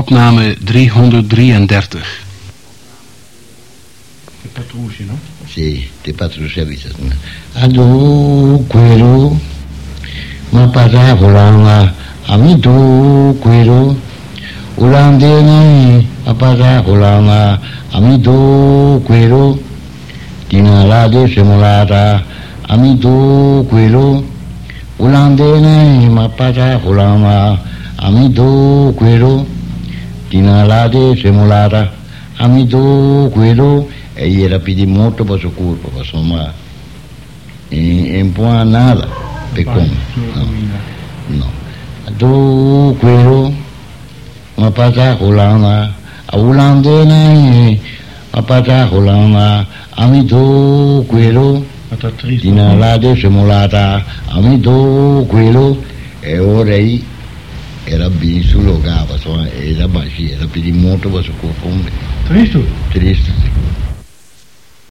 opname 333. De Patrouche, no? Sì, De Patrouche vita. Adu quello ma paravola amido quello ulandene ma paravola amido quello Dinala de semolata amido quello ulandene ma paravola amido quello Dinala de semolata amido quello e gli era più molto per suo corpo, insomma, un po' nada, per come, no. Do quello, ma pata colana, a ulandene, ma pata colana, amido quello, dinala de semolata, amido quello, e ora era ben sul locale, insomma, era più molto per suo corpo. Triste? Triste.